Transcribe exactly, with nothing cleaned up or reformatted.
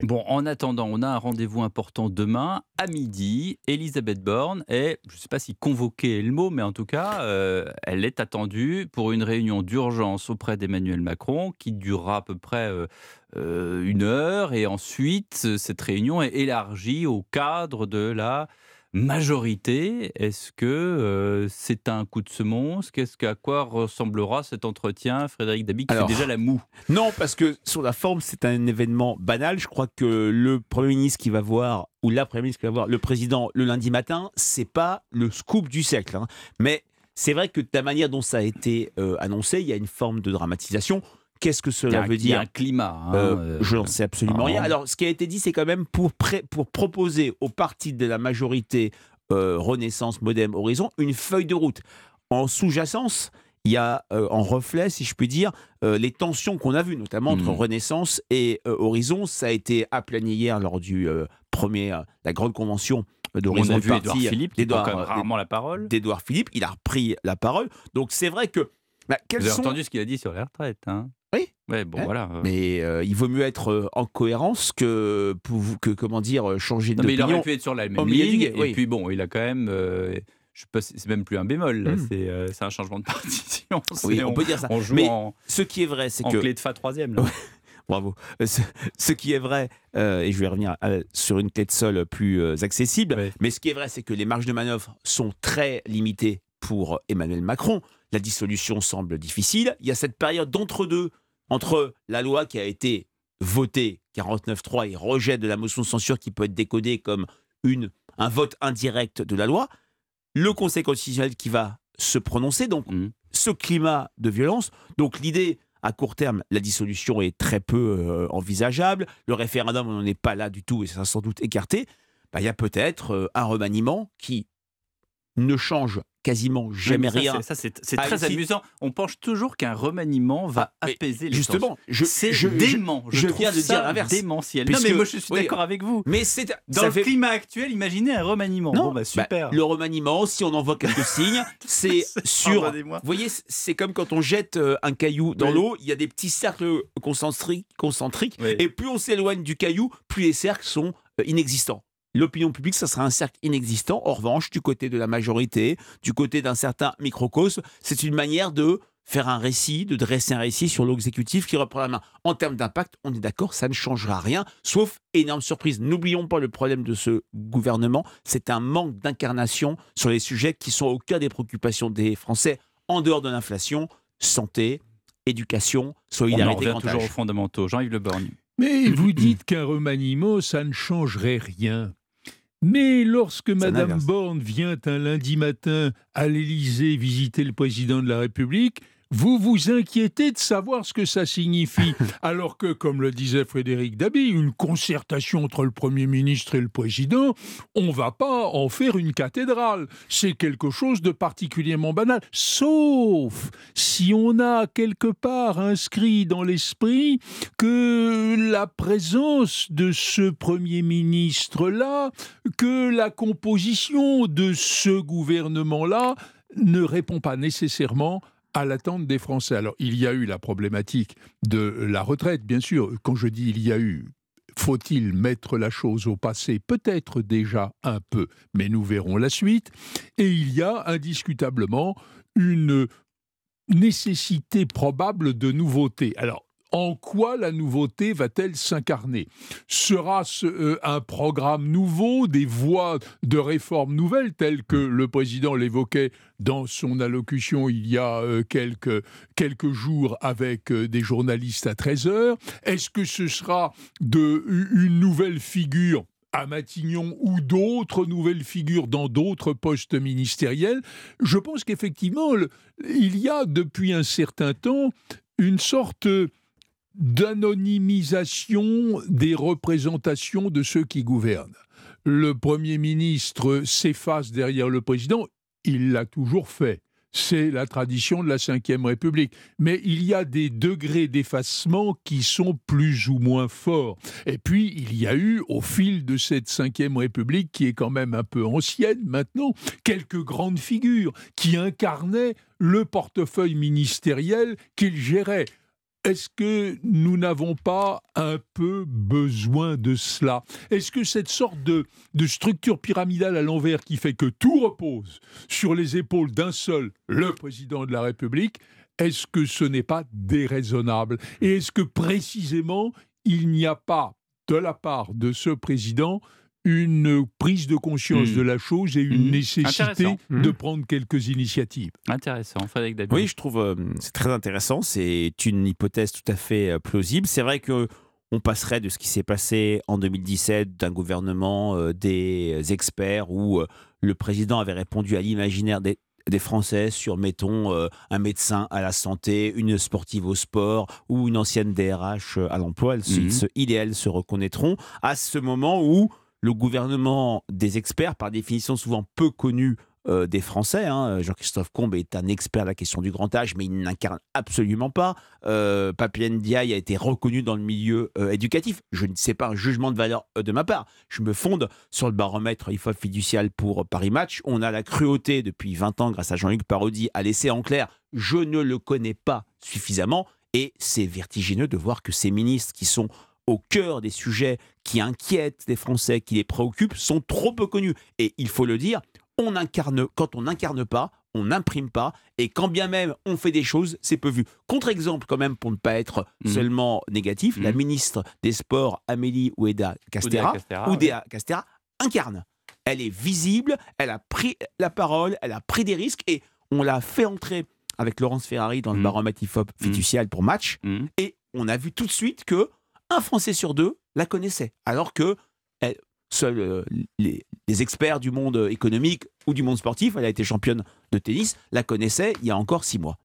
Bon, en attendant, on a un rendez-vous important demain à midi. Elisabeth Borne est, je ne sais pas si convoquée est le mot, mais en tout cas, euh, elle est attendue pour une réunion d'urgence auprès d'Emmanuel Macron qui durera à peu près euh, euh, une heure. Et ensuite, euh, cette réunion est élargie au cadre de la majorité. Est-ce que euh, c'est un coup de semonce? Qu'est-ce qu'à quoi ressemblera cet entretien, Frédéric Dabi, qui fait déjà Alors, la moue? non, parce que sur la forme, c'est un événement banal. Je crois que le Premier ministre qui va voir, ou la Première ministre qui va voir le président le lundi matin, c'est pas le scoop du siècle, hein. Mais c'est vrai que de la manière dont ça a été euh, annoncé, il y a une forme de dramatisation. Qu'est-ce que Il y a cela un, veut il y a dire? un climat. Euh, Hein, euh, je n'en sais absolument rien. hein. Alors, ce qui a été dit, c'est quand même pour, pré- pour proposer aux partis de la majorité euh, Renaissance, Modem, Horizon, une feuille de route. En sous-jacence, il y a euh, en reflet, si je puis dire, euh, les tensions qu'on a vues, notamment entre Hmm. Renaissance et euh, Horizon. Ça a été aplani hier lors du euh, premier, euh, la grande convention On d'Horizon a le vu Édouard parti Philippe qui prend quand même d'Édouard rarement la parole. d'Édouard Philippe. Il a repris la parole. Donc c'est vrai que bah, quels Vous avez sont... entendu ce qu'il a dit sur les retraites, hein? Oui. Ouais, bon, Hein, voilà. euh. mais euh, il vaut mieux être euh, en cohérence que, pour, que comment dire, euh, changer Non, mais il aurait d'opinion pu être sur la au même milieu du ligne. guet. Et Oui. puis bon, il a quand même. euh, je sais pas, si- c'est même plus un bémol, là. Mm. C'est euh, c'est un changement de partition. Oui, C'est- on on, peut dire ça. on joue Mais en, ce qui est vrai, c'est en que... clé de fa troisième, là. Ouais, bravo. Euh, Ce, ce qui est vrai, euh, et je vais revenir euh, sur une clé de sol plus euh, accessible, Ouais. mais ce qui est vrai, c'est que les marges de manœuvre sont très limitées pour Emmanuel Macron. La dissolution semble difficile. Il y a cette période d'entre-deux, entre la loi qui a été votée, quarante-neuf trois, et rejet de la motion de censure qui peut être décodée comme une, un vote indirect de la loi, le Conseil constitutionnel qui va se prononcer. Donc, Mm. ce climat de violence, donc l'idée, à court terme, la dissolution est très peu euh, envisageable. Le référendum, on n'en est pas là du tout et ça sera sans doute écarté. Bah, il y a peut-être euh, un remaniement qui ne change quasiment Ouais, jamais mais ça, rien. c'est- ça, c'est c'est Ah, très ici- amusant. On pense toujours qu'un remaniement va Ah, mais apaiser les justement, tensions. je- C'est je- je- dément. Je, je trouve viens de dire ça l'inverse. démentiel. Puisque- non, mais moi, je suis oui, d'accord avec vous. Mais c'est Dans ça le fait- climat actuel, imaginez un remaniement. Non, Bon, bah, super. bah, le remaniement, si on en voit quelques signes, c'est sur. Pardonnez-moi. Vous voyez, c'est comme quand on jette euh, un caillou dans Oui. l'eau, il y a des petits cercles concentriques, concentriques Oui. et plus on s'éloigne du caillou, plus les cercles sont euh, inexistants. L'opinion publique, ça sera un cercle inexistant. En revanche, du côté de la majorité, du côté d'un certain microcosme, c'est une manière de faire un récit, de dresser un récit sur l'exécutif qui reprend la main. En termes d'impact, on est d'accord, ça ne changera rien, sauf énorme surprise. N'oublions pas le problème de ce gouvernement, c'est un manque d'incarnation sur les sujets qui sont au cœur des préoccupations des Français, en dehors de l'inflation, santé, éducation, On en solidarité, revient grand toujours aux âge. fondamentaux. Jean-Yves Le Borgne. Mais vous dites qu'un remaniement, ça ne changerait rien. Mais lorsque Madame n'inverse. Borne vient un lundi matin à l'Élysée visiter le président de la République, vous vous inquiétez de savoir ce que ça signifie. Alors que, comme le disait Frédéric Dabi, une concertation entre le Premier ministre et le Président, on ne va pas en faire une cathédrale. C'est quelque chose de particulièrement banal. Sauf si on a quelque part inscrit dans l'esprit que la présence de ce Premier ministre-là, que la composition de ce gouvernement-là ne répond pas nécessairement à l'attente des Français. Alors, il y a eu la problématique de la retraite, bien sûr. Quand je dis il y a eu, faut-il mettre la chose au passé? Peut-être déjà un peu, mais nous verrons la suite. Et il y a indiscutablement une nécessité probable de nouveauté. Alors, en quoi la nouveauté va-t-elle s'incarner? Sera-ce euh, un programme nouveau, des voies de réforme nouvelles, telles que le président l'évoquait dans son allocution il y a euh, quelques, quelques jours avec euh, des journalistes à treize heures? Est-ce que ce sera de, une nouvelle figure à Matignon ou d'autres nouvelles figures dans d'autres postes ministériels? Je pense qu'effectivement, le, il y a depuis un certain temps une sorte d'anonymisation des représentations de ceux qui gouvernent. Le Premier ministre s'efface derrière le président, il l'a toujours fait. C'est la tradition de la Cinquième République. Mais il y a des degrés d'effacement qui sont plus ou moins forts. Et puis, il y a eu, au fil de cette Cinquième République, qui est quand même un peu ancienne maintenant, quelques grandes figures qui incarnaient le portefeuille ministériel qu'ils géraient. Est-ce que nous n'avons pas un peu besoin de cela? Est-ce que cette sorte de, de structure pyramidale à l'envers qui fait que tout repose sur les épaules d'un seul, le président de la République, est-ce que ce n'est pas déraisonnable? Et est-ce que précisément, il n'y a pas, de la part de ce président, une prise de conscience Mmh. de la chose et une Mmh. nécessité Intéressant. de Mmh. prendre quelques initiatives? Intéressant, Frédéric Dabi. Oui, je trouve euh, c'est très intéressant. C'est une hypothèse tout à fait euh, plausible. C'est vrai que on passerait de ce qui s'est passé en deux mille dix-sept, d'un gouvernement euh, des experts où euh, le président avait répondu à l'imaginaire des, des Français sur, mettons, euh, un médecin à la santé, une sportive au sport ou une ancienne D R H à l'emploi. Elles, se- Mhm. ils se- ils et elles se reconnaîtront à ce moment où le gouvernement des experts, par définition souvent peu connu euh, des Français, hein, Jean-Christophe Combe est un expert de la question du grand âge, mais il n'incarne absolument pas. Euh, Papi Ndiaye a été reconnu dans le milieu euh, éducatif. Je ne sais pas un jugement de valeur euh, de ma part. Je me fonde sur le baromètre I F O P fiducial pour Paris Match. On a la cruauté depuis vingt ans, grâce à Jean-Luc Parodi, à laisser en clair « je ne le connais pas suffisamment ». Et c'est vertigineux de voir que ces ministres qui sont au cœur des sujets qui inquiètent les Français, qui les préoccupent, sont trop peu connus. Et il faut le dire, on incarne, quand on n'incarne pas, on n'imprime pas, et quand bien même on fait des choses, c'est peu vu. Contre-exemple, quand même, pour ne pas être Mmh. seulement négatif, Mmh. la ministre des Sports, Amélie Oudéa Castéra, Oudéa Castéra, oui. Oudéa Castéra, incarne. Elle est visible, elle a pris la parole, elle a pris des risques, et on l'a fait entrer avec Laurence Ferrari dans le Mmh. baromètre I F O P fiducial pour Match, Mmh. et on a vu tout de suite que un Français sur deux la connaissait, alors que elle, seuls euh, les, les experts du monde économique ou du monde sportif, elle a été championne de tennis, la connaissaient il y a encore six mois.